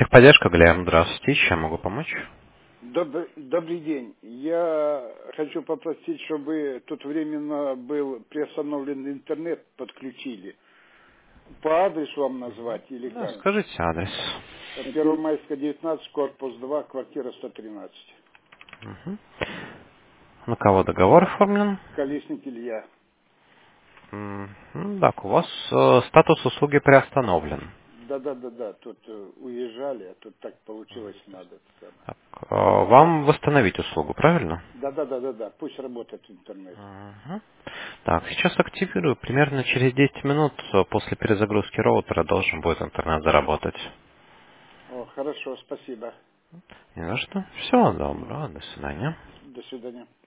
Техподдержка, Глеб, здравствуйте, чем могу помочь? Добрый день. Я хочу попросить, чтобы тут временно был приостановлен интернет, подключили. По адресу вам назвать или Да, как? скажите адрес. Первомайская, 19, корпус 2, квартира 113. Мгм. На кого договор оформлен? Колесник Илья. Так, у вас статус услуги приостановлен. Да. Тут уезжали, а тут так получилось надо. Так, вам восстановить услугу, правильно? Да. Пусть работает интернет. Мгм. Так, сейчас активирую. Примерно через 10 минут после перезагрузки роутера должен будет интернет заработать. О, хорошо, спасибо. Не за что. Всего доброго. До свидания. До свидания.